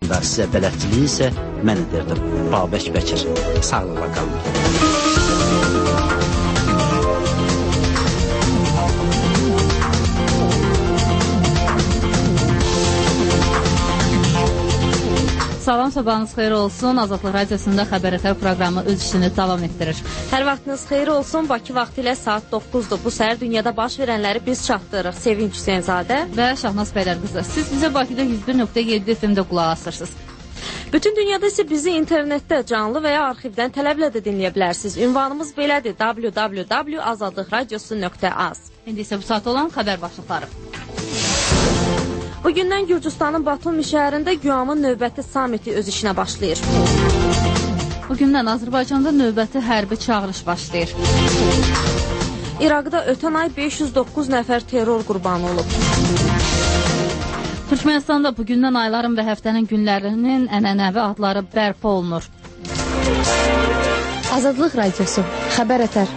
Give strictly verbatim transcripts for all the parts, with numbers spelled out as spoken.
programında sizə bələdçiliyi isə mən edirdim. Babək Bəkir. Sağlıqla qalın. Salam, sabahınız xeyir olsun. Azadlıq Radiosunda Xəbər Ətər proqramı öz işini davam etdirir. Hər vaxtınız xeyir olsun. Bakı vaxtı ilə saat doqquzdur. Bu səhər dünyada baş verənləri biz çatdırırıq. Sevinç Hüseynzadə və Şahnaz Pəylər qızı. Siz bizə Bakıda yüz bir nöqtə yeddi F M-də qulaq asırsınız. Bütün dünyada isə bizi internetdə canlı və ya arxivdən tələblə də dinləyə bilərsiniz. Ünvanımız belədir: w w w nöqtə azadlıq radiosu nöqtə az. İndi isə bu saat olan xəbər başlıqları. Bugündən Gürcüstanın Batumi şəhərində Güamın növbəti samiti öz işinə başlayır. Bugündən Azərbaycanda növbəti hərbi çağırış başlayır. İraqda ötən ay beş yüz doqquz nəfər terror qurbanı olub. Türkmənistanda bugündən ayların və həftənin günlərinin ənənəvi adları bərpa olunur. Azadlıq Radiosu, Xəbər Ətər.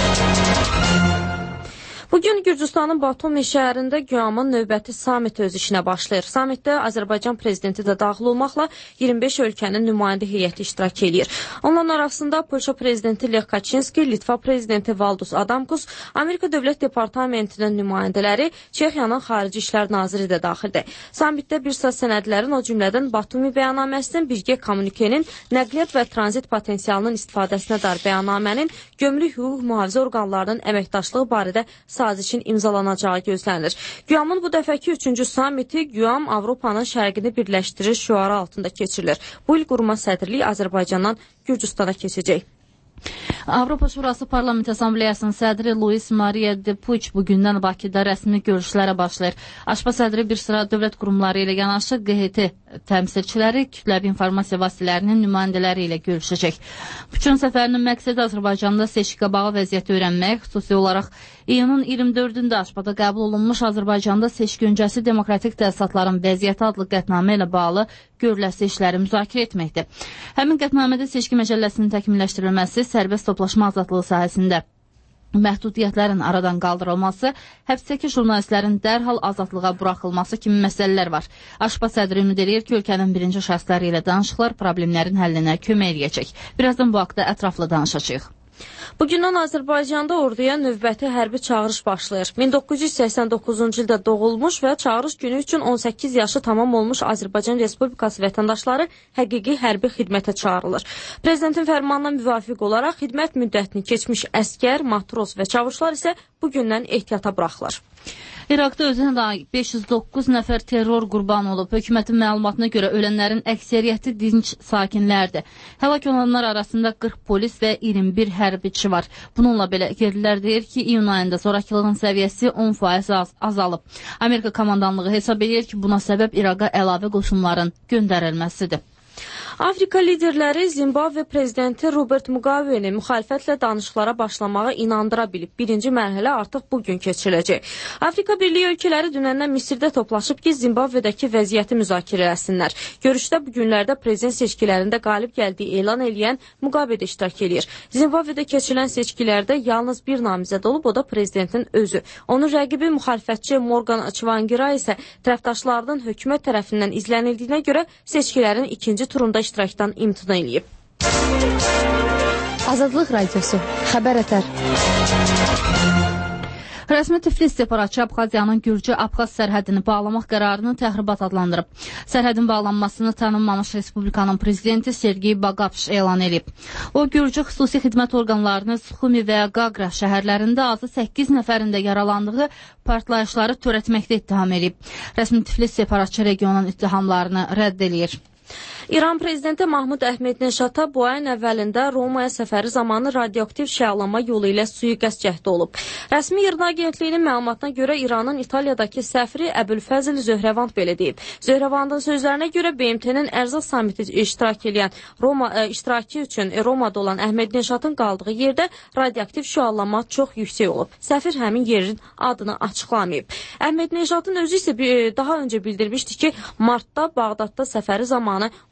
Bugün Gürcüstanın Batumi şəhərində Güamın növbəti samiti öz işinə başlayır. Samitdə Azərbaycan prezidenti də daxil olmaqla iyirmi beş ölkənin nümayəndə heyəti iştirak edir. Onların arasında Polşa prezidenti Lech Kaczynski, Litva prezidenti Valdis Adamkus, Amerika Dövlət Departamentinin nümayəndələri, Çexiyanın Xarici İşlər Naziri də daxildir. Samitdə bir sıra sənədlərin, o cümlədən Batumi bəyannaməsinin, birgə kommunikenin, nəqliyyat və tranzit potensialının istifadəsinə dair bəyannamənin, gömrük hüquq mühafizə orqanlarının əməkdaşlığı barədə sazişin imzalanacağı gözlənilir. Güamın bu dəfəki üçüncü samiti Güam Avropanın şərqini birləşdirir şüarı altında keçirilir. Bu il qurma sədrliyi Azərbaycandan Gürcüstana keçəcək. Avropa Şurası Parlament Assambleyasının sədri Luis Maria de Puig bugündən Bakıda rəsmi görüşlərə başlayır. Aşpa sədri bir sıra dövlət qurumları ilə yanaşı Q H T təmsilçiləri, kütləvi informasiya vasitələrinin nümayəndələri ilə görüşəcək. Puigin səfərinin məqsədi Azərbaycanda seçki qabağı vəziyyəti öyrənmək, xüsusi olaraq iyunun iyirmi dördündə Aşpada qəbul olunmuş Azərbaycanda seçki öncəsi demokratik təsisatların vəziyyəti adlı qətnamə ilə bağlı görüləsi işləri müzakirə etməkdir. Həmin qətnamədə seçki məcəlləsinin təkmilləşdirilməsi, sərbəst toplaşma azadlığı sahəsində məhdudiyyətlərin aradan qaldırılması, həbsdəki jurnalistlərin dərhal azadlığa buraxılması kimi məsələlər var. Aşpa sədri ümid edir ki, ölkənin birinci şəxsləri ilə danışıqlar problemlərin həllinə kömək edəcək. Birazdan bu haqda ətraflı danışacağıq. Bugündən Azərbaycanda orduya növbəti hərbi çağırış başlayır. min doqquz yüz səksən doqquzuncu ildə doğulmuş və çağırış günü üçün on səkkiz yaşı tamam olmuş Azərbaycan Respublikası vətəndaşları həqiqi hərbi xidmətə çağırılır. Prezidentin fərmanına müvafiq olaraq xidmət müddətini keçmiş əskər, matros və çavuşlar isə bugündən ehtiyata buraxılır. İraqda özünə dair beş yüz doqquz nəfər terror qurbanı olub. Hökumətin məlumatına görə ölənlərin əksəriyyəti dinc sakinlərdir. Həlak olanlar arasında qırx polis və iyirmi bir hərbiçi var. Bununla belə yerlilər deyir ki, iyun ayında zorakılığın səviyyəsi on faiz az azalıb. Amerika komandanlığı hesab edir ki, buna səbəb İraqa əlavə qoşunların göndərilməsidir. Afrika liderləri Zimbabwe prezidenti Robert Mugabe'ni müxalifətlə danışıqlara başlamağa inandıra bilib. Birinci mərhələ artıq bugün keçiriləcək. Afrika Birliyi ölkələri dünəndən Misirdə toplaşıb ki, Zimbabwe'dəki vəziyyəti müzakirə etsinlər. Görüşdə bu günlərdə prezident seçkilərində qalib gəldiyi elan eləyən Mugabe də iştirak edir. Zimbabwe'də keçirilən seçkilərdə yalnız bir namizəd olub, o da prezidentin özü. Onun rəqibi müxalifətçi Morgan Çvangira isə tərəfdaşlarının hökumət tərəfindən izlənildiyinə görə seçkilərin ikinci turunda iştirakdan imtina eləyib. Azadlıq Radiosu, Xəbər Ətər. Rəsmi Tiflis separatçı Abxaziyanın Gürcü-Abxaz sərhədini bağlamaq qərarını təxribat adlandırıb. Sərhədin bağlanmasını tanınmamış Respublikanın prezidenti Sergey Bagapş elan edib. O, Gürcü xüsusi xidmət orqanlarını Suxumi və Qaqra şəhərlərində azı səkkiz nəfərində yaralandığı partlayışları törətməkdə ittiham edib. Rəsmi Tiflis separatçı regionun ittihamlarını rədd edir. İran prezidenti Mahmud Əhmədinəşata bu ayın əvvəlində Romaya səfəri zamanı radioaktiv şəlalama yolu ilə sui-qəsd cəhdi olub. Rəsmi İRNA agentliyinin məlumatına görə İranın İtaliyadakı səfiri Əbülfəzl Zöhrəvand belə deyib. Zöhrəvandın sözlərinə görə B M T-nin ərzaq samiti iştirak edən Roma ə, iştirakı üçün Romada olan Əhmədinəşatın qaldığı yerdə radioaktiv şüallama çox yüksək olub. Səfir həmin yerin adını açıqlamayıb. Əhmədinəşatın özü isə daha öncə bildirmişdi ki, martda Bağdadda səfəri zamanı ona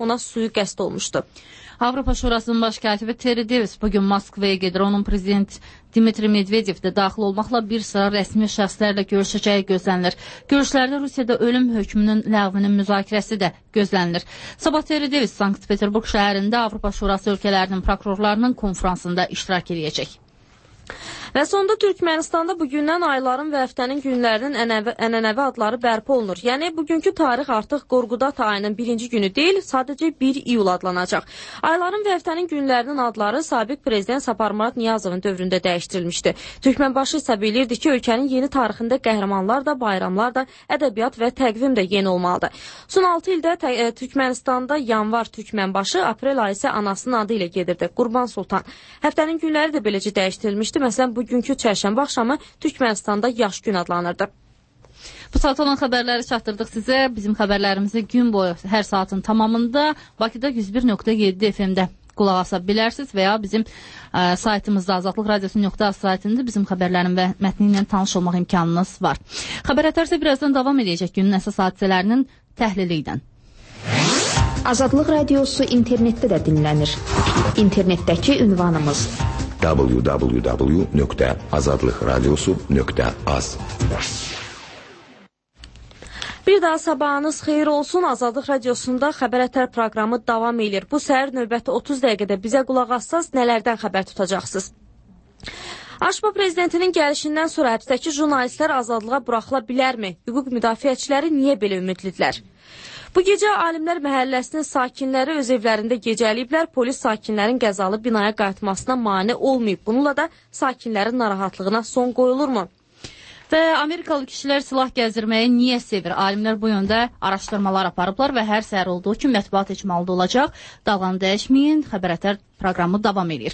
ona sui-qəsd olmuşdu. Avropa Şurasının baş katibi Terry Davis bugün Moskvaya gedir. Onun prezident Dmitri Medvedev də daxil olmaqla bir sıra rəsmi şəxslərlə görüşəcəyi gözlənilir. Görüşlərdə Rusiyada ölüm hökmünün ləğvinin müzakirəsi də gözlənilir. Sabah Terry Davis Sankt-Peterburg şəhərində Avropa Şurası ölkələrinin prokurorlarının konfransında iştirak edəcək. Və sonda Türkmənistanda bugündən ayların və həftənin günlərinin ənəvi, ənənəvi adları bərpa olunur. Yəni, bugünkü tarix artıq Qorqudat ayının birinci günü deyil, sadəcə bir iyul adlanacaq. Ayların və həftənin günlərinin adları sabiq prezident Saparmurat Niyazovun dövründə dəyişdirilmişdi. Türkmənbaşı isə bilirdi ki, ölkənin yeni tarixində qəhrəmanlar da, bayramlar da, ədəbiyyat və təqvim də yeni olmalıdır. Son altı ildə Türkmənistanda yanvar Türkmənbaşı, aprel ayı isə anasının adı ilə gedirdi, Qurban Sultan. Həftənin günləri də beləcə dəyişdirilmişdi. Məsələn, bugünkü çərşənbə axşamı Türkmənistanda yaş gün adlanırdı. Bu saat olan xəbərləri çatdırdıq sizə. Bizim xəbərlərimizi gün boyu hər saatın tamamında Bakıda yüz bir nöqtə yeddi F M-də qulaq asa bilərsiniz və ya bizim ə, saytımızda Azadlıq Radiosu nöqtə az saytında bizim xəbərlərin və mətni ilə tanış olmaq imkanınız var. Xəbər ətərsə birazdan davam edəcək günün əsas hadisələrinin təhlili ilə. Azadlıq Radiosu internetdə də dinlənir. İnternetdəki ünvanımız w w w nöqtə azadlıq radiosu nöqtə az. Bir daha sabahınız xeyir olsun. Azadlıq Radiosunda Xəbər Ətər proqramı davam edir. Bu səhər növbəti otuz dəqiqədə bizə qulaq assaz nələrdən xəbər tutacaqsınız? Aşpa prezidentinin gəlişindən sonra həbsdəki jurnalistlər azadlığa buraxıla bilərmi? Hüquq müdafiəçiləri niyə belə ümidlidirlər? Bu gecə Alimlər Məhəlləsinin sakinləri öz evlərində gecəliyiblər. Polis sakinlərin qəzalı binaya qayıtmasına mane olmayıb. Bununla da sakinlərin narahatlığına son qoyulurmu? Və Amerikalı kişilər silah gəzdirməyi niyə sevir? Alimlər bu yöndə araşdırmalar aparıblar və hər səhər olduğu kimi mətbuat icmalda olacaq. Dalğanı dəyişməyin, Xəbər Ətər proqramı davam edir.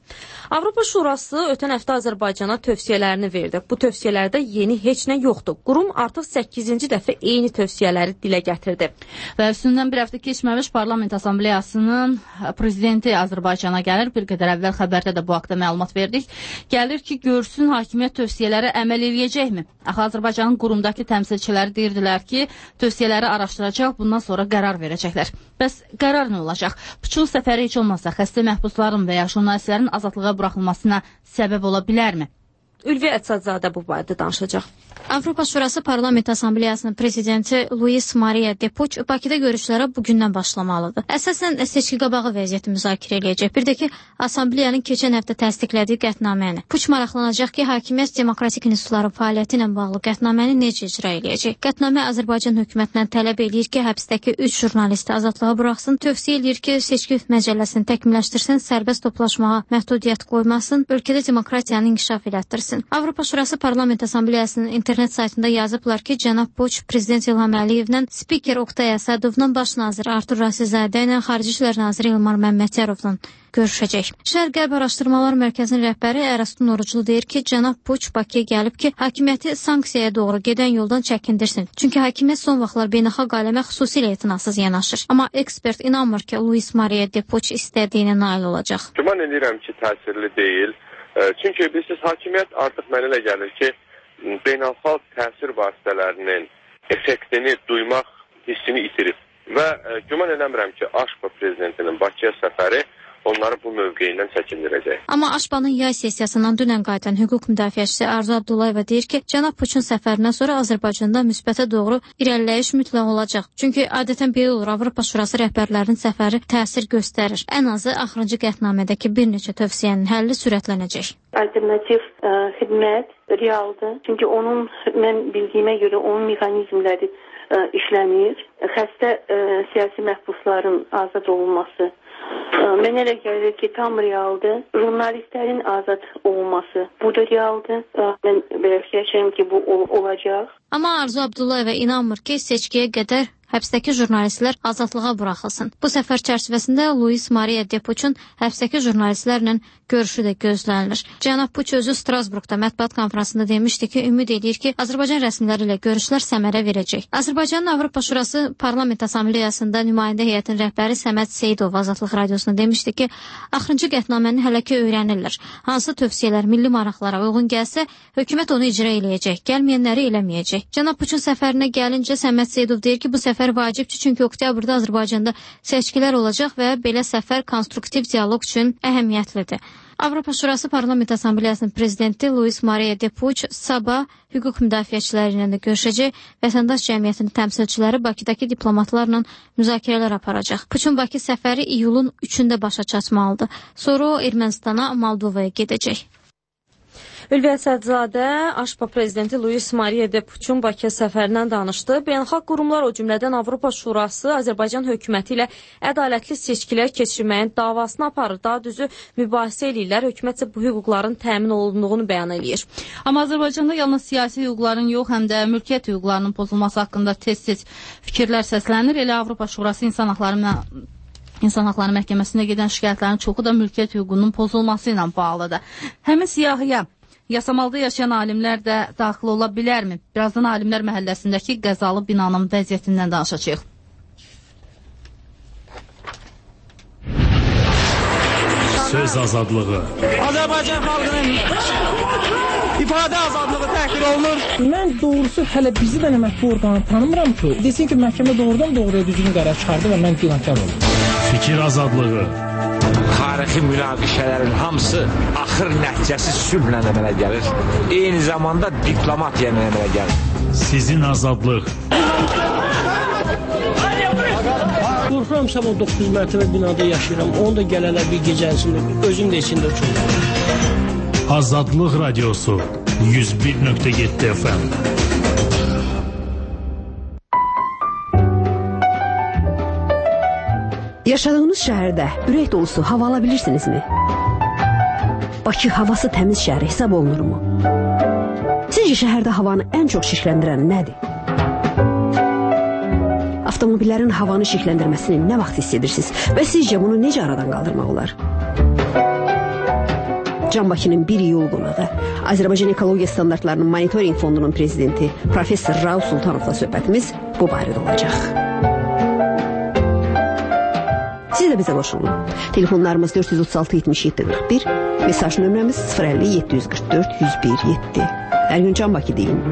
Avropa Şurası ötən həftə Azərbaycana tövsiyələrini verdi. Bu tövsiyələrdə yeni heç nə yoxdur. Qurum artıq səkkizinci dəfə eyni tövsiyələri dilə gətirdi. Və üstündən bir həftə keçməmiş Parlament Assambleyasının prezidenti Azərbaycana gəlir. Bir qədər əvvəl xəbərdə də bu haqda məlumat verdik. Gəlir ki, görsün hakimiyyət tövsiyələri əməl eləyəcəkmi? Axı Azərbaycanın qurumdakı təmsilçiləri deyirdilər ki, tövsiyələri araşdıracaq, bundan sonra qərar verəcəklər. Bəs qərar nə olacaq? Puçun səfəri heç olmazsa xəstə məhbusların və ya jurnalistlərin azadlığa buraxılmasına səbəb ola bilərmi? Ülvi Ətsadzadə bu barədə danışacaq. Avropa Şurası Parlament Assambleyasının prezidenti Luis Maria Depuç Bakıda görüşlərə bugündən başlamalıdır. Əsasən seçki qabağı vəziyyəti müzakirə eləyəcək. Bir də ki, Assambleyanın keçən həftə təsdiqlədiyi qətnaməni. Puç maraqlanacaq ki, hakimiyyət demokratik institutların fəaliyyəti ilə bağlı qətnaməni necə icra eləyəcək. Qətnamə Azərbaycan hökumətindən tələb eləyir ki, həbsdəki üç jurnalisti azadlığa buraxsın. Tövsiyə eləyir ki, seçki məcəlləsini təkmilləşdirsin, sərbəst toplaşmağa məhdudiyyət qoymasın, ölkədə demokratiyanı inkişaf elətdirsin. Avropa Şurası Parlament Assambleyasının internet saytında yazıblar ki, cənab Puç prezident İlham Əliyevlə, spiker Oqtay Əsədovla, baş nazir Artur Rasizadə ilə, Xarici İşlər naziri İlmar Məmmədyarovla görüşəcək. Şərq-Qərb Araşdırmalar Mərkəzinin rəhbəri Ərəstun Oruclu deyir ki, cənab Puç Bakıya gəlib ki, hakimiyyəti sanksiyaya doğru gedən yoldan çəkindirsin. Çünki hakimiyyət son vaxtlar beynəlxalq aləmə xüsusilə etinasız yanaşır. Amma ekspert inanmır ki, Luis Maria Depuç istədiyinə nail olacaq. Güman edirəm ki, təsirli deyil. Çünki bilirsiniz, hakimiyyət artıq mənə elə gəlir ki, beynəlxalq təsir vasitələrinin effektini duymaq hissini itirib. Və e, güman eləmirəm ki, Aşpa prezidentinin Bakıya səfəri onları bu mövqeyindən çəkindirəcək. Amma Aşpanın yay sessiyasından dünən qayıdan hüquq müdafiəçisi Arzu Abdullayeva deyir ki, cənab Puçun səfərindən sonra Azərbaycanda müsbətə doğru irəliləyiş mütləq olacaq. Çünki adətən belə olur, Avropa Şurası rəhbərlərinin səfəri təsir göstərir. Ən azı axırıncı qətnamədəki bir neçə tövsiyənin həlli sürətlənəcək. Alternativ ə, xidmət realdır. Çünki onun, mən bildiyimə görə onun mexanizmləri ə, işlənir. Xəstə ə, siyasi məhbusların azad olunması mənə elə gəlir ki, tam realdır. Jurnalistlərin azad olunması bu da realdır. Mən belə fikirləşirəm ki, bu olacaq. Amma Arzu Abdullayeva inanmır ki, seçkiyə qədər həbsdəki jurnalistlər azadlığa buraxılsın. Bu səfər çərçivəsində Luis Maria Depuçun həbsdəki jurnalistlərlə görüşü də gözlənilir. Cənab Puç özü Strasburqda mətbuat konfransında demişdi ki, ümid edir ki, Azərbaycan rəsmiləri ilə görüşlər səmərə verəcək. Azərbaycanın Avropa Şurası Parlament Assambleyasında nümayəndə heyətinin rəhbəri Səməd Seyidov Azadlıq Radiosuna demişdi ki, axırıncı qətnaməni hələ ki öyrənirlər. Hansı tövsiyələr milli maraqlara uyğun gəlsə, hökumət onu icra eləyəcək, gəlməyənləri eləməyəcək. Cənab Puçun səfərinə gəlincə Səməd Seyidov deyir ki, bu səfər səfər vacibdir, çünki oktyabrda Azərbaycanda seçkilər olacaq və belə səfər konstruktiv dialoq üçün əhəmiyyətlidir. Avropa Şurası Parlament Assambleyasının prezidenti Luis Maria Depuç sabah hüquq müdafiəçiləri ilə də görüşəcək, vətəndaş cəmiyyətinin təmsilçiləri Bakıdakı diplomatlarla müzakirələr aparacaq. Puçun Bakı səfəri iyulun üçündə başa çatmalıdır. Sonra o Ermənistana, Moldovaya gedəcək. Ülviyyət Sədzadə, Aşpa prezidenti Luis Maria Depuçun Bakı səfərindən danışdı. Beynəlxalq qurumlar, o cümlədən Avropa Şurası, Azərbaycan hökuməti ilə ədalətli seçkilər keçirməyin davasını aparır. Daha düzü mübahisə edirlər. Hökumət isə bu hüquqların təmin olunduğunu bəyan edir. Amma Azərbaycanda yalnız siyasi hüquqların yox, həm də mülkiyyət hüquqlarının pozulması haqqında tez-tez fikirlər səslənir. Elə Avropa Şurası insan haqları İnsan Haqları Məhkəməsinə gedən şikayətlərin çoxu da mülkiyyət hüququnun pozulması ilə bağlıdır. Həmin siyahıya yasamalda yaşayan alimlər də daxil ola bilərmi? Birazdan Alimlər Məhəlləsindəki qəzalı binanın vəziyyətindən danışacağıq. Söz azadlığı. Azərbaycan xalqının ifadə azadlığı təhqir olunur. Mən doğrusu hələ bizi də mətbu orqanı tanımıram ki, desin ki, məhkəmə doğrudan doğruya düzgün qərar çıxardı və mən günahkar oldum. Fikir azadlığı. Tarixi münaqişələrin hamısı axır nəticəsi sülhlə əmələ gəlir. Eyni zamanda diplomatiya əmələ gəlir. Sizin azadlıq. Qorxuram, sabah doqquz mərtəbə binada yaşayıram. Onu da gələlər bir gecəsində, özüm də içində çox. Azadlıq Radiosu yüz bir nöqtə yeddi F M. Yaşadığınız şəhərdə ürək dolusu hava ala bilirsinizmi? Bakı havası təmiz şəhər hesab olunurmu? Sizcə şəhərdə havanı ən çox şişləndirən nədir? Avtomobillərin havanı şişləndirməsini nə vaxt hiss edirsiniz və sizcə bunu necə aradan qaldırmaq olar? Can Bakının bir iyul qonağı, Azərbaycan Ekologiya Standartlarının Monitoring Fondunun prezidenti Professor Rauf Sultanovla söhbətimiz bu barədə olacaq. Siz də bizə qoşulun. Telefonlarımız dörd yüz otuz altı yetmiş yeddi qırx bir, mesaj nömrəmiz sıfır əlli yeddi yüz qırx dörd yüz bir yeddi. Hər gün Can Bakı deyin.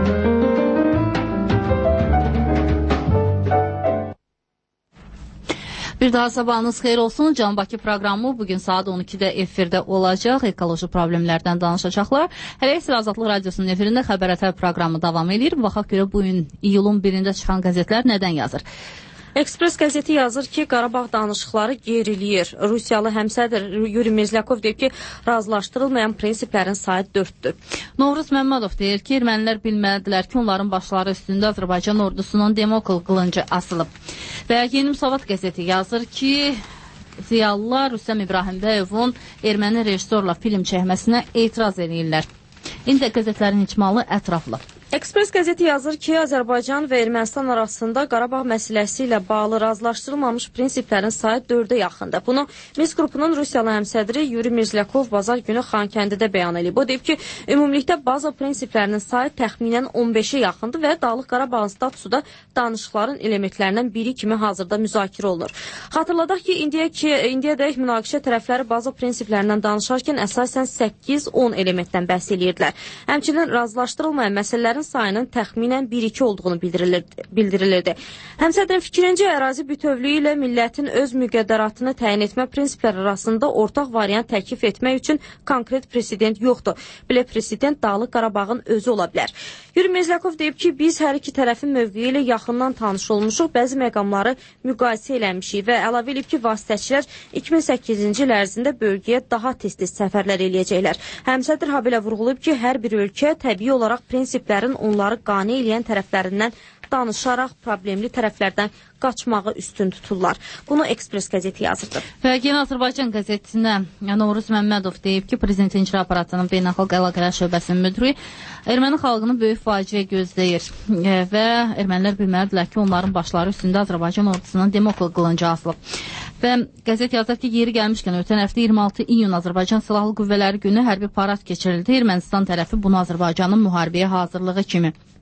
Bir daha sabahınız xeyir olsun. Can Bakı proqramı bugün saat on ikidə efirdə olacaq. Ekoloji problemlərdən danışacaqlar. Hələ isə Azadlıq Radiosunun efirində Xəbər Ətər proqramı davam edir. Baxaq görə bu gün iyulun birində çıxan qəzetlər nədən yazır? Ekspres qəzeti yazır ki, Qarabağ danışıqları geriliyir. Rusiyalı həmsədr Yuri Mirzlyakov deyib ki, razılaşdırılmayan prinsiplərin sayı dörddür. Novruz Məmmədov deyir ki, ermənilər bilmədilər ki, onların başları üstündə Azərbaycan ordusunun demokl qılıncı asılıb. Və Yeni Müsavat qəzeti yazır ki, ziyalılar Rüstəm İbrahimbəyovun erməni rejissorla film çəkməsinə etiraz edirlər. İndi qəzetlərin icmalı ətraflı. Ekspres qəzeti yazır ki, Azərbaycan və Ermənistan arasında Qarabağ məsələsi ilə bağlı razılaşdırılmamış prinsiplərin sayı dördə yaxındır. Bunu Minsk qrupunun Rusiyalı həmsədri Yuri Mirzlyakov bazar günü Xankəndidə bəyan edib. O deyib ki, ümumilikdə baza prinsiplərinin sayı təxminən on beşə yaxındır və Dağlıq Qarabağın statusu da danışıqların elementlərindən biri kimi hazırda müzakirə olunur. Xatırladaq ki, indiyə ki, indiyədək münaqişə tərəfləri baza prinsiplərindən danışarkən əsasən səkkiz on elementdən bəhs edirdilər. Həmçinin razılaşdırılmayan məsələlər sayının təxminən bir iki olduğunu bildirilirdi. Həmsədrin fikrincə, ərazi bütövlüyü ilə millətin öz müqəddəratını təyin etmə prinsipləri arasında ortaq variant təklif etmək üçün konkret president yoxdur. Belə president Dağlıq Qarabağın özü ola bilər. Yuri Mirzlyakov deyib ki, biz hər iki tərəfin mövqeyi ilə yaxından tanış olmuşuq, bəzi məqamları müqayisə eləmişik və əlavə edib ki, vasitəçilər iki min səkkizinci il ərzində bölgəyə daha tez-tez səfərlər eləyəcəklər. Həmsədr habelə vurğulayıb ki, hər bir ölkə təbii olaraq prinsiplərin onları qane eləyən tərəflərindən danışaraq problemli tərəflərdən qaçmağı üstün tuturlar. Bunu Ekspres qəzeti yazırdı. Və Yeni Azərbaycan qəzetinə Novruz Məmmədov deyib ki, Prezidentin İcra Aparatının Beynəlxalq Əlaqələr Şöbəsinin müdiri erməni xalqını böyük faciə gözləyir və ermənilər bilməlidirlər ki, onların başları üstündə Azərbaycan ordusunun demokl qılıncı asılıb. Və qəzet yazır ki, yeri gəlmişkən ötən həftə iyirmi altı iyun Azərbaycan Silahlı Qüvvələri günü hərbi parad keçirildi. Ermənistan tərəfi bunu Azərbaycanın müharibəyə hazırlığı kimi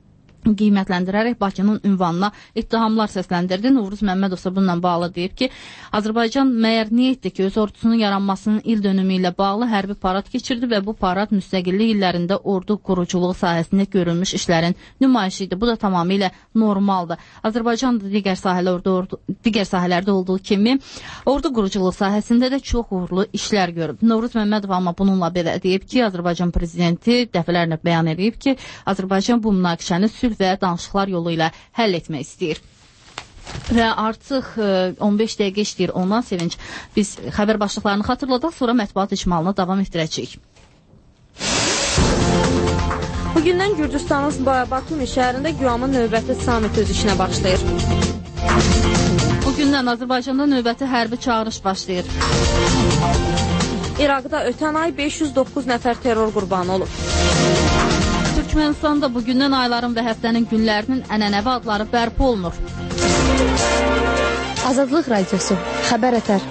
qiymətləndirərək Bakının ünvanına ittihamlar səsləndirdi. Novruz Məmmədov isə bununla bağlı deyib ki, Azərbaycan məyər niyə etdi ki, öz ordusunun yaranmasının il dönümü ilə bağlı hərbi parad keçirdi və bu parad müstəqillik illərində ordu quruculuğu sahəsində görülmüş işlərin nümayişi idi. Bu da tamamilə normaldır. Azərbaycan da digər sahələrdə, ordu, digər sahələrdə olduğu kimi ordu quruculuğu sahəsində də çox uğurlu işlər görüb. Novruz Məmmədov amma bununla belə deyib ki, Azərbaycan prezidenti dəfələrlə bəyan edib ki, Azərbaycan bu münaqişəni sülh və danışıqlar yolu ilə həll etmək istəyir. Və artıq on beş dəqiqə işləyir ondan Sevinç. Biz xəbər başlıqlarını xatırladaq, sonra mətbuat icmalına davam etdirəcəyik. Bugündən Gürcüstanın Batumi şəhərində güyamın növbəti samit öz işinə başlayır. Bugündən Azərbaycanda növbəti hərbi çağırış başlayır. İraqda ötən ay beş yüz doqquz nəfər terror qurbanı olub. Türkmənistanda bugündən ayların və həftənin günlərinin ənənəvi adları bərpa olunur. Azadlıq Radiosu, xəbər ətər.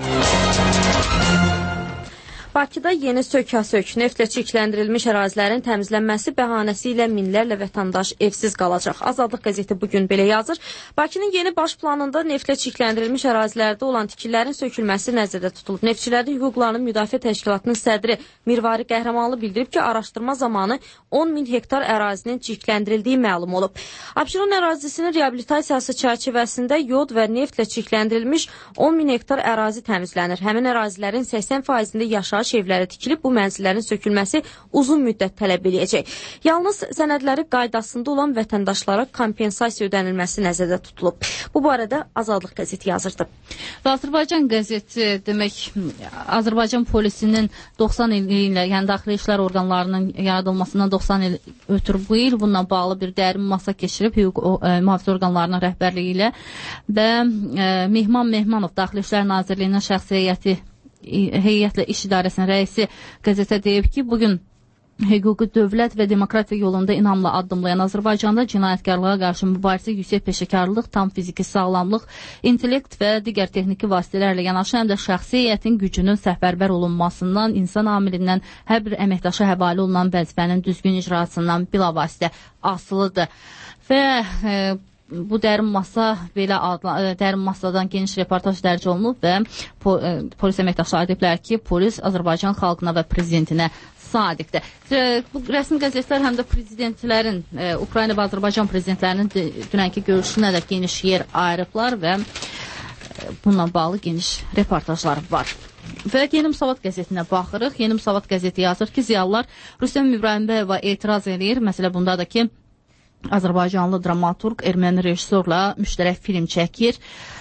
Bakıda yeni sökə-sök neftlə çirkləndirilmiş ərazilərin təmizlənməsi bəhanəsi ilə minlərlə vətəndaş evsiz qalacaq. Azadlıq qəzeti bugün belə yazır. Bakının yeni baş planında neftlə çirkləndirilmiş ərazilərdə olan tikililərin sökülməsi nəzərdə tutulub. Neftçilərin hüquqlarının müdafiə təşkilatının sədri Mirvari Qəhrəmanlı bildirib ki, araşdırma zamanı on min hektar ərazinin çirkləndirildiyi məlum olub. Abşeron ərazisinin reabilitasiyası çərçivəsində yod və neftlə çirkləndirilmiş on min hektar ərazi təmizlənir. Həmin ərazilərin səksən faizində yaşayış evləri tikilib, bu mənzillərin sökülməsi uzun müddət tələb eləyəcək. Yalnız sənədləri qaydasında olan vətəndaşlara kompensasiya ödənilməsi nəzərdə tutulub. Bu barədə Azadlıq qəzeti yazırdı. Və Azərbaycan qəzeti demək, Azərbaycan polisinin doxsan ili ilə, yəni daxili işlər orqanlarının yaradılmasından doxsan il ötürü bu il bununla bağlı bir dərin masa keçirib hüquq mühafizə orqanlarının rəhbərliyi ilə və e, Mehman Mehmanov Daxili İşlər Nazirliyinin şəxsi heyəti heyətlə iş idarəsinin rəisi qəzetə deyib ki, bugün hüquqi dövlət və demokratiya yolunda inamla addımlayan Azərbaycanda cinayətkarlığa qarşı mübarizə, yüksək peşəkarlıq, tam fiziki sağlamlıq, intellekt və digər texniki vasitələrlə yanaşı həm də şəxsi heyətin gücünün səfərbər olunmasından, insan amilindən hər bir əməkdaşa həvalə olunan vəzifənin düzgün icrasından bilavasitə asılıdır. Və e, bu dərin masa belə adla, dərin masadan geniş reportaj dərc olunub və po, e, polis əməkdaşları deyiblər ki, polis Azərbaycan xalqına və prezidentinə sadiqdir. E, bu rəsmi qəzetlər həm də prezidentlərin, e, Ukrayna və Azərbaycan prezidentlərinin dünənki görüşünə də geniş yer ayırıblar və e, bununla bağlı geniş reportajlar var. Və Yeni Müsavat qəzetinə baxırıq. Yeni Müsavat qəzeti yazır ki, ziyalılar Rüstəm İbrahimbəyova etiraz edir. Məsələ bundadır ki, Azərbaycanlı dramaturq erməni rejissorla müştərək film çəkir.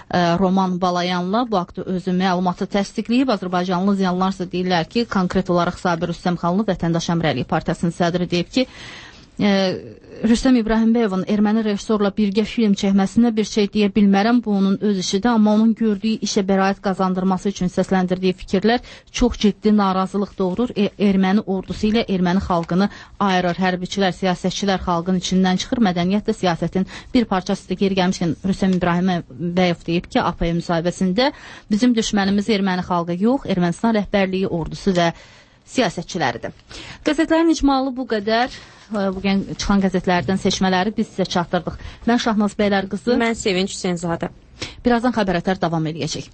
Roman Balayanla bu haqda özü məlumatı təsdiqləyib. Azərbaycanlı ziyanlar isə deyirlər ki, konkret olaraq Sabir Rüstəmxanlı Vətəndaş Əmrəliyi Partiyasının sədri deyib ki, e, Rüstəm İbrahimbəyovun erməni rejissorla birgə film çəkməsində bir şey deyə bilmərəm, bu onun öz işidir, amma onun gördüyü işə bəraət qazandırması üçün səsləndirdiyi fikirlər çox ciddi narazılıq doğurur. E, erməni ordusu ilə erməni xalqını ayırır. Hərbiçilər, siyasətçilər xalqın içindən çıxır. Mədəniyyət də siyasətin bir parçasıdır. Geri gəlmişkən Rüstəm İbrahimbəyov deyib ki, A P M müsahibəsində bizim düşmənimiz erməni xalqı yox, Ermənistan rəhbərliyi, ordusu və siyasətçiləridir. Qəzetlərin icmalı bu qədər. Bugün çıxan qəzetlərdən seçmələri biz sizə çatdırdıq. Mən Şahnaz Bəylər qızı. Mən Sevinç Hüseynzadə. Birazdan xəbər ətər davam edəcək.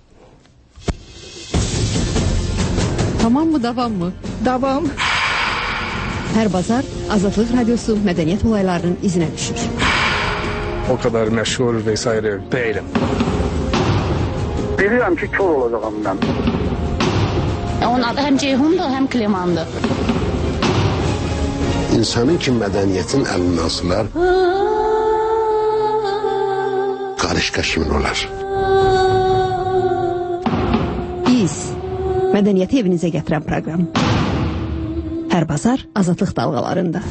Tamam mı, davam mı? Davam. Hər bazar Azadlıq Radiosu mədəniyyət olaylarının izinə düşür. O kadar məşhur vesaire değilim. Bilirəm ki, kör olacağım mən. Onun adı həm Ceyhundur, həm Klemandır. İnsanın ki, mədəniyyətin əlindən asılar, qarışqa kimin olar? Biz, mədəniyyəti evinizə gətirən proqram. Hər bazar Azadlıq dalğalarında.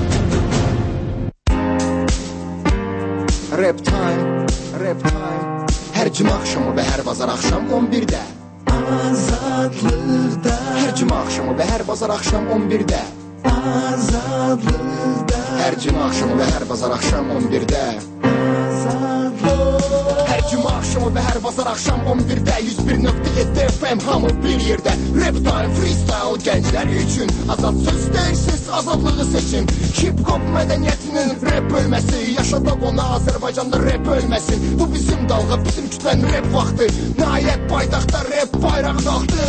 Rap time, rap time. Hər cümə axşamı və hər bazar axşam on birdə. Azadlıqda. Hər cümə axşamı və hər bazar axşam on birdə. Azadlıqda. Hər cümə axşamı və hər bazar axşam on birdə. Hər cümə axşamı və hər bazar axşam on birdə yüz bir nöqtə yeddi F M hamı bir yerdə. Rap time, freestyle gənclər üçün azad söz deyirsiz, azadlığı seçin. Hip-hop mədəniyyətinin rap bölməsi, yaşadaq ona Azərbaycanda rap ölməsin. Bu bizim dalğa, bizim kütlənin rap vaxtı. Nəhayət paytaxtda rap bayraq qalxdı.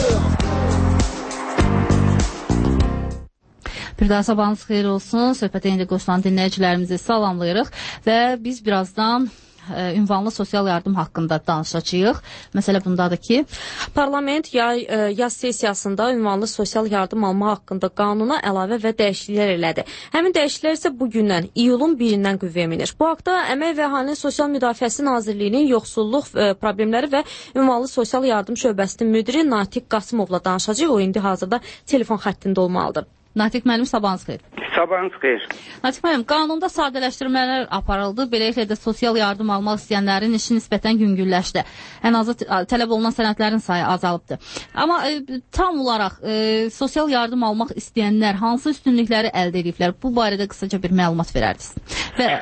Bir daha sabahınız xeyir olsun. Söhbətə indi qoşulan dinləyicilərimizi salamlayırıq və biz birazdan ə, ünvanlı sosial yardım haqqında danışacağıq. Məsələ bundadır ki, Parlament yay, ə, yaz sessiyasında ünvanlı sosial yardım alma haqqında qanuna əlavə və dəyişikliklər elədi. Həmin dəyişikliklər isə bugündən, iyulun birindən qüvvəyə minir. Bu haqda Əmək və Əhalinin Sosial Müdafiəsi Nazirliyinin yoxsulluq ə, problemləri və ünvanlı sosial yardım şöbəsinin müdiri Natiq Qasımovla danışacağıq. O indi hazırda telefon xəttində olmalıdır. Natiq müəllim, sabahınız xeyir. Sabahınız xeyir. Natiq müəllim, qanunda sadələşdirmələr aparıldı. Beləliklə də sosial yardım almaq istəyənlərin işi nisbətən yüngülləşdi. Ən azı tələb olunan sənədlərin sayı azalıbdır. Amma e, tam olaraq e, sosial yardım almaq istəyənlər hansı üstünlükləri əldə ediblər? Bu barədə qısaca bir məlumat verərdiniz. Və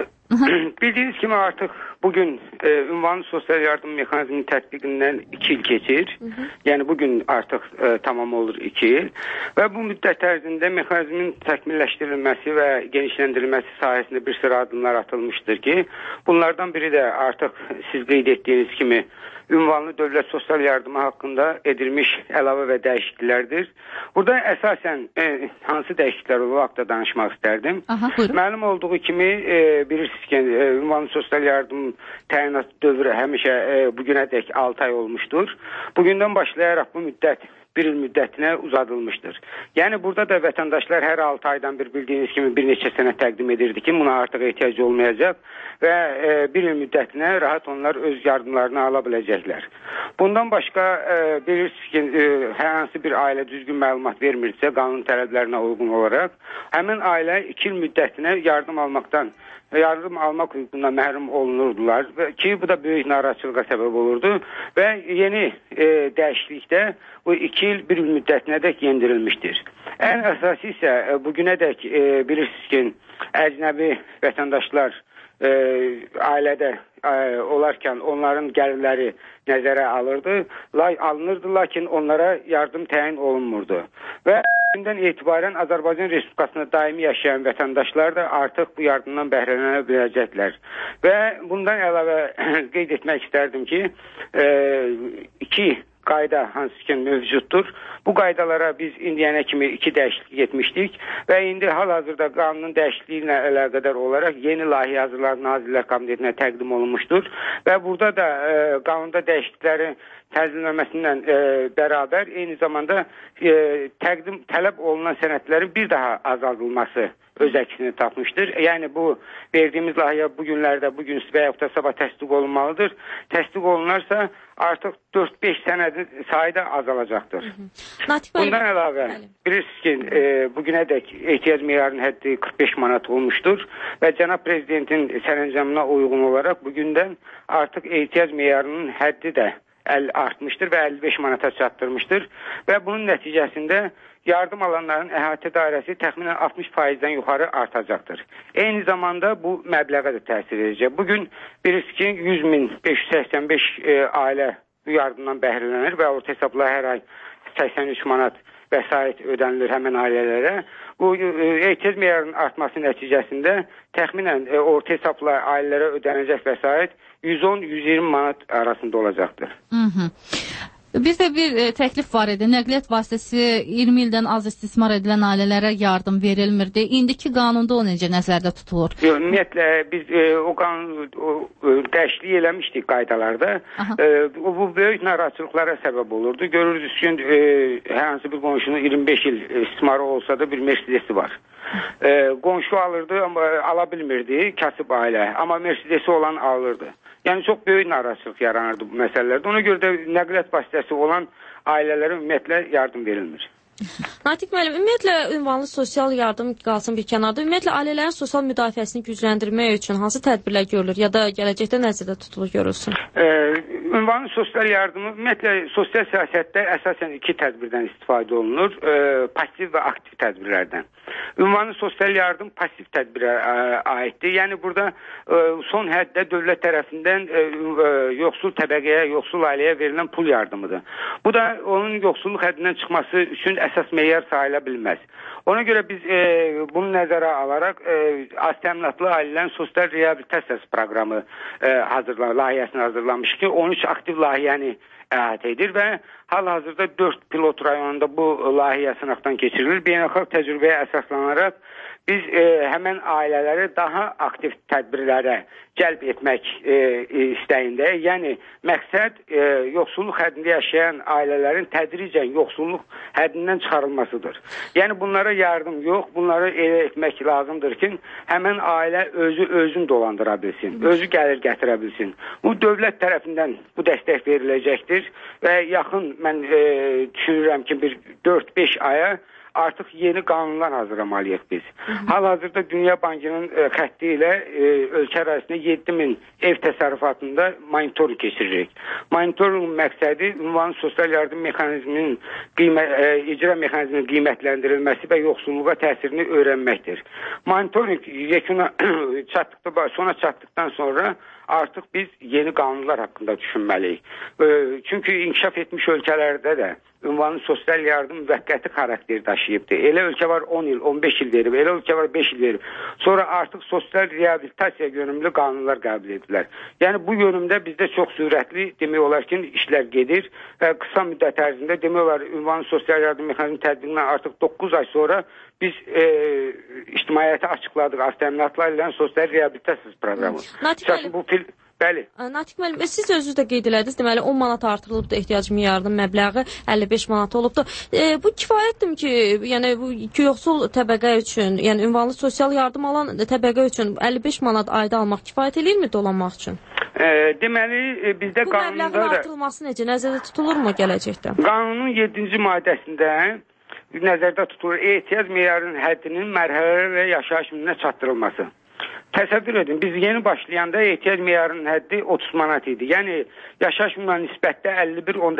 Bildiyiniz kimi artıq bugün e, ünvanlı sosial yardım mexanizminin tətbiqindən iki il keçir. Hı -hı. Yəni bugün artıq e, tamam olur iki il. Və bu müddət ərzində mexanizmin təkmilləşdirilməsi və genişləndirilməsi sahəsində bir sıra adımlar atılmışdır ki, bunlardan biri də artıq siz qeyd etdiyiniz kimi ünvanlı dövlət sosial yardımı haqqında edilmiş əlavə və dəyişikliklərdir. Burada əsasən e, hansı dəyişikliklər o haqda danışmaq istərdim. Aha, Məlum olduğu kimi e, bilirsiniz ki, e, ünvanlı sosial yardım təyinat dövrü həmişə e, bugünədək altı ay olmuşdur. Bugündən başlayaraq bu müddət bir il müddətinə uzadılmışdır. Yəni burada da vətəndaşlar hər altı aydan bir bildiyiniz kimi bir neçə sənə təqdim edirdi ki, buna artıq ehtiyac olmayacaq və e, bir il müddətinə rahat onlar öz yardımlarını ala biləcəklər. Bundan başqa e, bilirsiniz ki, e, hər hansı bir ailə düzgün məlumat vermirsə qanun tələblərinə uyğun olaraq həmin ailə iki il müddətinə yardım almaqdan yardım almaq hüququndan məhrum olunurdular ki, bu da böyük narahatçılığa səbəb olurdu və yeni e, dəyişiklikdə bu iki il bir il müddətinə dək yendirilmişdir. Ən əsası isə e, bugünədək e, bilirsiniz ki, əcnəbi vətəndaşlar e, ailədə e, olarkən onların gəlirləri nəzərə alırdı, lay, alınırdı, lakin onlara yardım təyin olunmurdu. Və gündən etibarən Azərbaycan Respublikasında daimi yaşayan vətəndaşlar da artıq bu yardımdan bəhrələnə biləcəklər. Və bundan əlavə qeyd etmək istərdim ki, e, iki qayda hansı ki mövcuddur. Bu qaydalara biz indiyənə kimi iki dəyişiklik etmişdik və indi hal-hazırda qanunun dəyişikliyi ilə əlaqədar olaraq yeni layihə hazırlar Nazirlər Komitəsinə təqdim olunmuşdur və burada da e, qanunda dəyişiklikləri tənzimləməsindən e, bərabər eyni zamanda e, təqdim tələb olunan sənədlərin bir daha azaldılması öz əksini tapmışdır. Yəni bu verdiyimiz layihə bu günlərdə, bugün və yaxud da sabah təsdiq olunmalıdır. Təsdiq olunarsa artıq dörd beş sənədin sayı da azalacaqdır. Bundan əlavə bilirsiniz ki, e, bugünədək ehtiyac meyarının həddi qırx beş manat olmuşdur və cənab prezidentin sərəncamına uyğun olaraq bugündən artıq ehtiyac meyarının həddi də artmışdır və əlli beş manata çatdırmışdır və bunun nəticəsində yardım alanların əhatə dairəsi təxminən altmış faizdən yuxarı artacaqdır. Eyni zamanda bu məbləğə də təsir edəcək. Bugün bilirsiniz ki, yüz min beş yüz səksən beş e, ailə bu yardımdan bəhrələnir və orta hesabla hər ay səksən üç manat vəsait ödənilir həmin ailələrə. Bu e, ehtiyac meyarının artması nəticəsində təxminən e, orta hesabla ailələrə ödənəcək vəsait yüz on yüz iyirmi manat arasında olacaqdır. Hı -hı. Bizdə bir e, təklif var idi. Nəqliyyat vasitəsi iyirmi ildən az istismar edilən ailələrə yardım verilmirdi. İndiki qanunda o necə nəzərdə tutulur? Ümumiyyətlə biz e, o qanun o, o, dəyişiklik eləmişdik qaydalarda. E, bu, bu böyük narahatçılıqlara səbəb olurdu. Görürdünüz ki, e, hər hansı bir qonşunun iyirmi beş il istismarı olsa da bir Mercedesi var. E, qonşu alırdı amma ala bilmirdi kasıb ailə. Amma Mercedesi olan alırdı. Yəni çox böyük narahatçılıq yaranırdı bu məsələlərdə. Ona görə də nəqliyyat vasitəsi olan ailələrə ümumiyyətlə yardım verilmir. Natiq müəllim, ümumiyyətlə ünvanlı sosial yardım qalsın bir kənarda. Ümumiyyətlə ailələrin sosial müdafiəsini gücləndirmək üçün hansı tədbirlər görülür ya da gələcəkdə nəzərdə tutulur görülsün? Ee, ünvanlı sosial yardımı ümumiyyətlə sosial siyasətdə əsasən iki tədbirdən istifadə olunur. E, pasiv və aktiv tədbirlərdən. Ünvanlı sosial yardım pasiv tədbirə e, aiddir. Yəni burada e, son həddə dövlət tərəfindən e, e, yoxsul təbəqəyə, yoxsul ailəyə verilən pul yardımıdır. Bu da onun yoxsulluq həddindən çıxması üçün əsas meyar sayıla bilməz. Ona görə biz e, bunu nəzərə alaraq e, az təminatlı ailələrin sosial reabilitasiyası proqramı e, hazırla, layihəsini hazırlamış ki, on üç aktiv layihəni əhatə edir və hal-hazırda dörd pilot rayonunda bu layihə sınaqdan keçirilir. Beynəlxalq təcrübəyə əsaslanaraq biz e, həmən ailələri daha aktiv tədbirlərə cəlb etmək e, istəyindəyik. Yəni, məqsəd e, yoxsulluq həddində yaşayan ailələrin tədricən yoxsulluq həddindən çıxarılmasıdır. Yəni, bunlara yardım yox, bunları elə etmək lazımdır ki, həmən ailə özü özün dolandıra bilsin, özü gəlir gətirə bilsin. Bu, dövlət tərəfindən bu dəstək veriləcəkdir və yaxın mən e, düşünürəm ki, bir dörd beş aya artıq yeni qanunlar hazırlamalıyıq biz. Hal-hazırda Dünya Bankının e, xətti ilə e, ölkə ərazisində yeddi min ev təsərrüfatında monitoring keçiririk. Monitoring məqsədi ünvanlı sosial yardım mexanizminin qiymə, e, icra mexanizminin qiymətləndirilməsi və yoxsulluğa təsirini öyrənməkdir. Monitoring yekuna çatdıqda, sona çatdıqdan sonra artıq biz yeni qanunlar haqqında düşünməliyik. E, çünki inkişaf etmiş ölkələrdə də ünvanlı sosial yardım müvəqqəti xarakter daşıyıbdır. Elə ölkə var on il, on beş il verib, elə ölkə var beş il verib. Sonra artıq sosial reabilitasiya yönümlü qanunlar qəbul edilər. Yəni bu yönümdə bizdə çox sürətli demək olar ki, işlər gedir və qısa müddət ərzində demək olar ünvanlı sosial yardım mexanizmi tədbiqindən artıq doqquz ay sonra biz e, ictimaiyyətə açıqladıq az təminatlı ailələrin sosial reabilitasiyası proqramı. Natiq bu fil Bəli. Natiq müəllim, siz özünüz də qeyd elədiniz, deməli on manat artırılıbdır ehtiyacım yardım məbləği, əlli beş manat olubdur. E, bu kifayətdir ki, yəni bu yoxsul təbəqə üçün, yəni ünvanlı sosial yardım alan təbəqə üçün əlli beş manat ayda almaq kifayət eləyirmi dolanmaq üçün? E, deməli, e, bizdə bu qanunda bu məbləğin artırılması necə nəzərdə tutulurmu gələcəkdə? Qanunun yeddinci maddəsində nəzərdə tutulur ehtiyac meyarının həddinin mərhələlərlə yaşayış minimumuna çatdırılması. Təsəvvür edin, biz yeni başlayanda ehtiyac meyarının həddi otuz manat idi. Yəni, yaşayış minimumuna nisbətdə əlli bir onda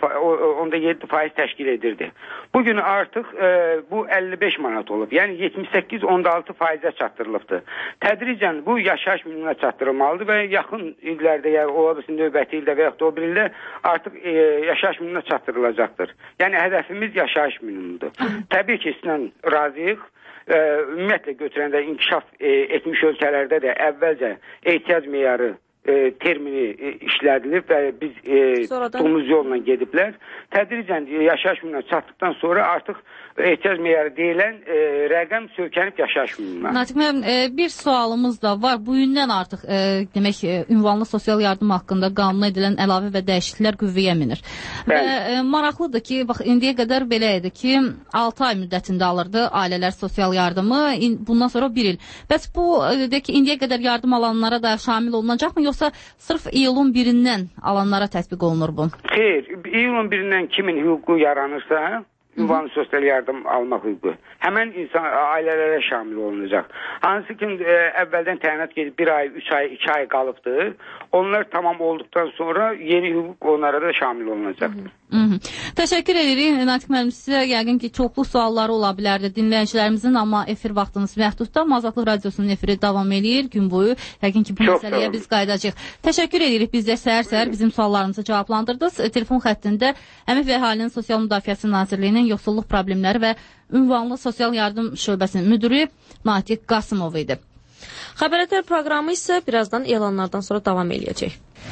yeddi faiz təşkil edirdi. Bugün artıq e, bu əlli beş manat olub. Yəni, yetmiş səkkiz onda altı faizə çatdırılıbdır. Tədricən bu yaşayış minimumuna çatdırılmalıdır və yaxın illərdə, yəni ola bilsin növbəti ildə və yaxud da o bir ildə artıq e, yaşayış minimumuna çatdırılacaqdır. Yəni, hədəfimiz yaşayış minimumudur. Təbii ki, sizlə razıyıq. E, ümumiyyətlə götürəndə inkişaf e, etmiş ölkələrdə də əvvəlcə ehtiyac meyarı e, termini e, işlədilib və biz e, tutduğumuz yolla gediblər. Tədricən yaşayış minimumuna çatdıqdan sonra artıq ehtiyac meyarı deyilən e, rəqəm sökənib yaşayış minimumuna. Natiq müəllim, e, bir sualımız da var. Bu gündən artıq e, demək e, ünvanlı sosial yardım haqqında qanuna edilən əlavə və dəyişikliklər qüvvəyə minir. Və e, maraqlıdır ki, bax indiyə qədər belə idi ki, altı ay müddətində alırdı ailələr sosial yardımı, in, bundan sonra bir il. Bəs bu e, de ki, indiyə qədər yardım alanlara da şamil olunacaqmı, yoxsa sırf iyulun birindən alanlara tətbiq olunur bu? Xeyr, iyulun birindən kimin hüququ yaranırsa, ünvanlı sosial yardım almaq hüququ həmən insan ailələrə şamil olunacaq. Hansı ki, e, əvvəldən təyinat gedib bir ay, üç ay, iki ay qalıbdır. Onlar tamam olduqdan sonra yeni hüquq onlara da şamil olunacaqdır. Hı -hı. Təşəkkür edirik. Natiq müəllim, sizə yəqin ki, çoxlu sualları ola bilərdi dinləyicilərimizin, amma efir vaxtınız məhduddur. Azadlıq Radiosunun efiri davam edir gün boyu. Yəqin ki, bu Çox məsələyə biz qayıdacağıq. Təşəkkür edirik. Biz də səhər-səhər bizim suallarımızı cavablandırdınız. Telefon xəttində Əmək və Əhalinin Sosial Müdafiəsi Nazirliyinin yoxsulluq problemləri və ünvanlı sosial yardım şöbəsinin müdürü Natiq Qasımov idi. Xəbərətər proqramı isə birazdan elanlardan sonra davam eləyəcək.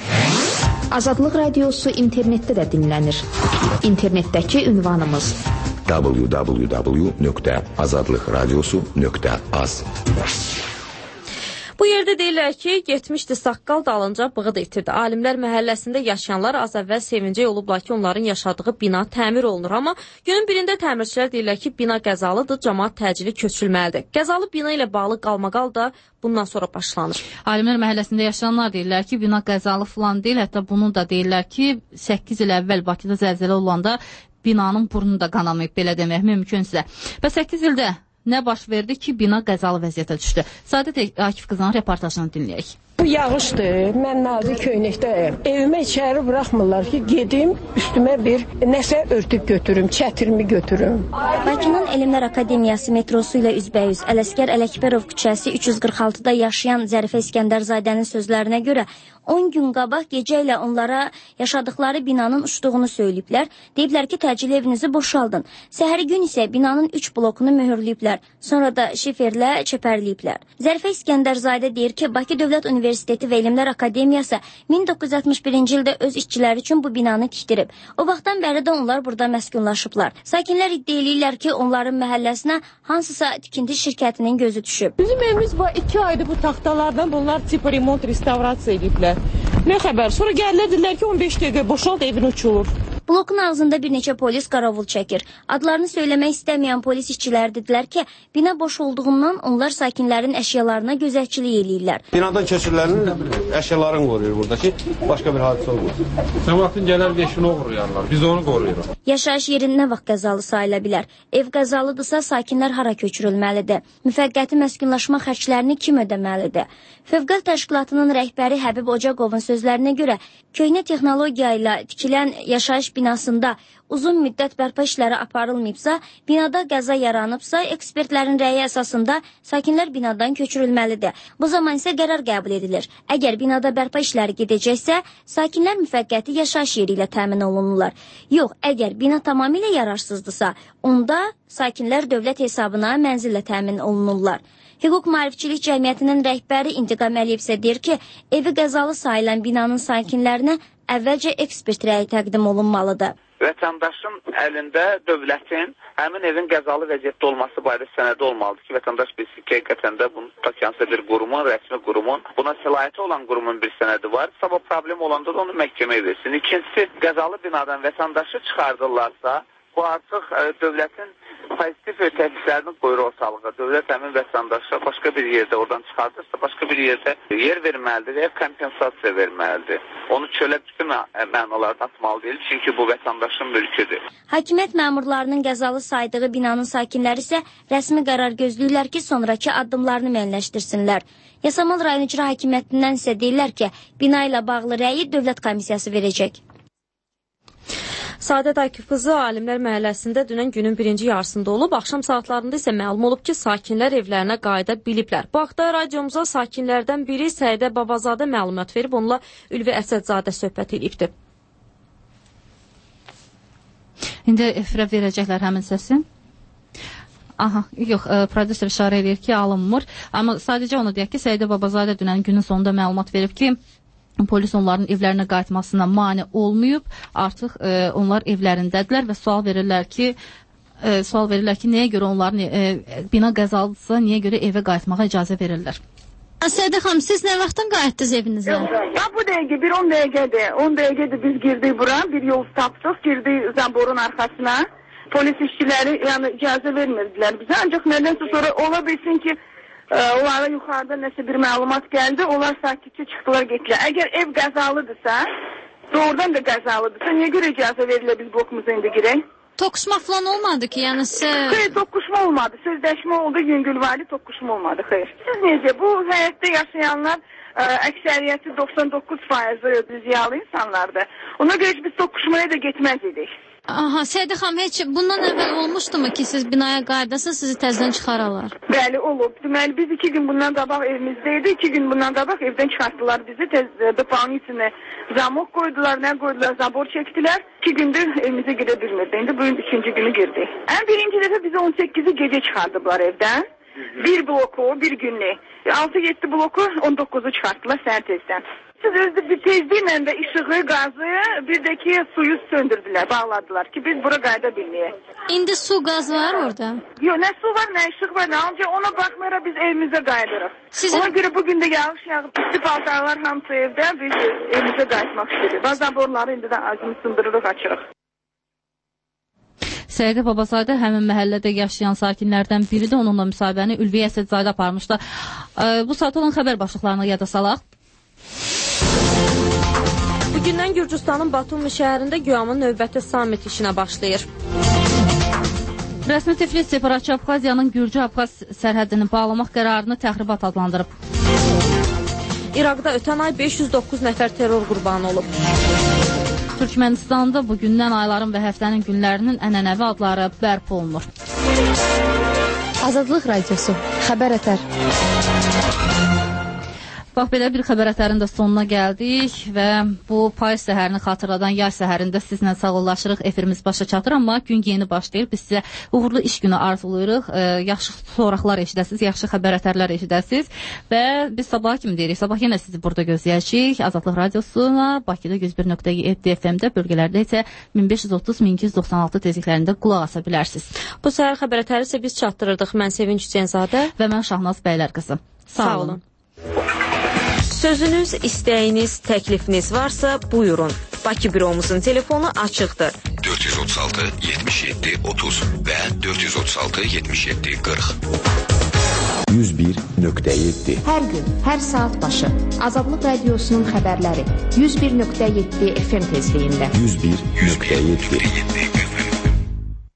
Azadlıq Radiosu internetdə də dinlənir. İnternetdəki ünvanımız w w w nöqtə azadlıq radiosu nöqtə az. Bu yerdə deyirlər ki, getmişdi saqqal dalınca bığıd itirdi. Alimlər məhəlləsində yaşayanlar az əvvəl sevincək olublar ki, onların yaşadığı bina təmir olunur. Amma günün birində təmirçilər deyirlər ki, bina qəzalıdır, cəmaət təcili köçülməlidir. Qəzalı bina ilə bağlı qalmaqal da bundan sonra başlanır. Alimlər məhəlləsində yaşayanlar deyirlər ki, bina qəzalı falan deyil. Hətta bunu da deyirlər ki, səkkiz il əvvəl Bakıda zəlzələ olanda binanın burnu da qanamayıb, belə demək mümkünsə. Və səkkiz ildə nə baş verdi ki, bina qəzalı vəziyyətə düşdü? Sadət Akif qızının reportajını dinləyək. Bu yağışdır, mən nazik köynəkdəyim. Evimə içəri buraxmırlar ki, gedim, üstümə bir nəsə örtüb götürüm, çətirimi götürüm. Bakının Elmlər Akademiyası metrosu ilə üzbəyüz Ələsgər Ələkbərov küçəsi üç yüz qırx altıda yaşayan Zərifə İskəndərzadənin sözlərinə görə on gün qabaq gecə ilə onlara yaşadıkları binanın uçduğunu söyləyiblər. Deyiblər ki, təcili evinizi boşaldın. Səhəri gün isə binanın üç blokunu möhürləyiblər. Sonra da şiferlə çəpərləyiblər. Zərifə İskəndərzadə deyir ki, Bakı Dövlət Universiteti və Elmlər Akademiyası min doqquz yüz altmış birinci ildə öz işçiləri üçün bu binanı tikdirib. O vaxtdan bəri də onlar burada məskunlaşıblar. Sakinlər iddia edirlər ki, onların məhəlləsinə hansısa tikinti şirkətinin gözü düşüb. Bizim evimiz var, iki aydır bu taxtalardan bunlar tipi remont, restavrasiya ediblər. Nə xəbər? Sonra gəlirlər, dedilər ki, on beş dəqiqə boşalt, evin uçulur. Blokun ağzında bir neçə polis qaravul çəkir. Adlarını söyləmək istəməyən polis işçiləri dedilər ki, bina boş olduğundan onlar sakinlərin əşyalarına gözətçilik eləyirlər. Binadan keçirlərin əşyalarını qoruyur burada ki, başqa bir hadisə olmasın. Cəmaatın gələr beşini oğurlayarlar, biz onu qoruyuruq. Yaşayış yerin nə vaxt qəzalı sayıla bilər? Ev qəzalıdırsa, sakinlər hara köçürülməlidir? Müvəqqəti məskunlaşma xərclərini kim ödəməlidir? Fövqəl təşkilatının rəhbəri Həbib Ocaqovun sözlərinə görə, köhnə texnologiya ilə tikilən yaşayış binasında uzun müddət bərpa işləri aparılmayıbsa, binada qəza yaranıbsa, ekspertlərin rəyi əsasında sakinlər binadan köçürülməlidir. Bu zaman isə qərar qəbul edilir. Əgər binada bərpa işləri gedəcəksə, sakinlər müvəqqəti yaşayış yeri ilə təmin olunurlar. Yox, əgər bina tamamilə yararsızdırsa, onda sakinlər dövlət hesabına mənzillə təmin olunurlar. Hüquq Maarifçilik Cəmiyyətinin rəhbəri İntiqam Əliyev isə deyir ki, evi qəzalı sayılan binanın sakinlərinə əvvəlcə ekspert rəyi təqdim olunmalıdır. Vətəndaşın əlində dövlətin həmin evin qəzalı vəziyyətdə olması barədə sənədi olmalıdır ki, vətəndaş bilsin ki, həqiqətən də bunun tutaq bir qurumun, rəsmi qurumun, buna səlahiyyəti olan qurumun bir sənədi var. Sabah problem olanda da onu məhkəməyə versin. İkincisi, qəzalı binadan vətəndaşı çıxardırlarsa, bu artıq ə, dövlətin pozitiv ötəkilərini qoyur ortalığa. Dövlət həmin vətəndaşa başqa bir yerdə oradan çıxardırsa, başqa bir yerdə yer verməlidir və kompensasiya verməlidir. Onu çölə bütün mənalarda atmalı deyil, çünki bu vətəndaşın mülküdür. Hakimiyyət məmurlarının qəzalı saydığı binanın sakinləri isə rəsmi qərar gözləyirlər ki, sonraki addımlarını müəyyənləşdirsinlər. Yasamal rayon icra hakimiyyətindən isə deyirlər ki, bina ilə bağlı rəyi dövlət komissiyası verəcək. Sadət Akif qızı Alimlər Məhəlləsində dünən günün birinci yarısında olub. Axşam saatlarında isə məlum olub ki, sakinlər evlərinə qayıda biliblər. Bu haqda radiomuza sakinlərdən biri Səidə Babazadə məlumat verib, onunla Ülvi Əsədzadə söhbət edibdir. İndi efirə verəcəklər həmin səsi. Aha, yox, prodüser işarə edir ki, alınmır. Amma sadəcə onu deyək ki, Səidə Babazadə dünən günün sonunda məlumat verib ki, polis onların evlərinə qayıtmasına mane olmayıb, artıq e, onlar evlərindədirlər və sual verirlər ki, e, sual verirlər ki, nəyə görə onların e, bina qəzalıdırsa, niyə görə evə qayıtmağa icazə verirlər? Səidə xanım, siz nə vaxtdan qayıtdınız evinizə? Ya bu dəqiqə, bir on dəqiqədir. on dəqiqədir biz girdik bura, bir yol tapdıq, girdik zamborun arxasına. Polis işçiləri yəni icazə vermirdilər bizə, ancaq nədənsə sonra ola bilsin ki, onlara yuxarıda nəsə bir məlumat gəldi, onlar sakitcə çıxdılar, getdilər. Əgər ev qəzalıdırsa, doğrudan da qəzalıdırsa, niyə görə icazə verilir biz blokumuza indi girək? Toqquşma falan olmadı ki, yəni siz... Xeyr, toqquşma olmadı, sözləşmə oldu, yüngülvari toqquşma olmadı, xeyr. Siz necə, bu həyətdə yaşayanlar ə, əksəriyyəti doxsan doqquz faizi ziyalı insanlardır. Ona görə biz toqquşmaya da getməz idik. Aha, Səidə xanım, heç bundan əvvəl olmuşdumu ki, siz binaya qaydasınız, sizi təzdən çıxaralar? Bəli, olub. Deməli, biz iki gün bundan qabaq evimizdəydik, iki gün bundan qabaq evdən çıxartdılar bizi, doполнительно zamok qoydular, nə qoydular, zabor çəkdilər. İki gündür evimizə girə bilmirdi. İndi bugün ikinci günü girdik. Ən birinci dəfə bizi on səkkizi gecə çıxardıblar evdən. Bir bloku, bir günlük. altı yeddi bloku on dokkuzu çıxartdılar səhər tezdən. Siz özdə bir tezliklə də işığı, qazı, bir də ki suyu söndürdülər, bağladılar ki biz bura qayıda bilməyək. İndi su, qaz var orada? Yox, nə su var, nə işıq var, nə ancaq ona baxmayaraq biz evimizə qayıdırıq. Sizin... Ona görə bugün də yağış yağıb, pis paltarlar hamısı evdə, biz evimizə qayıtmaq istədik. Zaborları indi də ağzını sındırırıq, açırıq. Səidə Babazadə həmin məhəllədə yaşayan sakinlərdən biridir. Onunla müsahibəni Ülvi Əsədzadə aparmışdı. Bu saat olan xəbər başlıqlarını yada salaq. Bugündən Gürcüstanın Batumi şəhərində güya növbəti samit işinə başlayır. Rəsmi Tiflis separatçı Abxaziyanın Gürcü-Abxaz sərhədini bağlamaq qərarını təxribat adlandırıb. İraqda ötən ay beş yüz doqquz nəfər terror qurbanı olub. Türkmənistanda bugündən ayların və həftənin günlərinin ənənəvi adları bərpa olunur. Azadlıq Radiosu, xəbər ətər. Bax, belə bir xəbər ətərin də sonuna gəldik və bu payız səhərini xatırladan yay səhərində sizlə sağollaşırıq. Efirimiz başa çatır, amma gün yeni başlayır. Biz sizə uğurlu iş günü arzulayırıq. E, yaxşı soraqlar eşidəsiniz, yaxşı xəbər ətərlər eşidəsiniz və biz sabah kimi deyirik. Sabah yenə sizi burada gözləyəcəyik. Azadlıq Radiosuna Bakıda yüz bir nöqtə yeddi F M-də, bölgələrdə isə min beş yüz otuz min iki yüz doxsan altı tezliklərində qulaq asa bilərsiniz. Bu səhər xəbər ətəri isə biz çatdırırdıq. Mən Sevinç Hüseynzadə və mən Şahnaz Bəylər qızı. Sağ, Sağ olun. Sözünüz, istəyiniz, təklifiniz varsa buyurun. Bakı büromuzun telefonu açıqdır. dörd yüz otuz altı yetmiş yeddi otuz və dörd yüz otuz altı yetmiş yeddi qırx. yüz bir nöqtə yeddi. Hər gün, hər saat başı Azadlıq Radiosunun xəbərləri yüz bir nöqtə yeddi F M tezliyində. yüz bir nöqtə yeddi.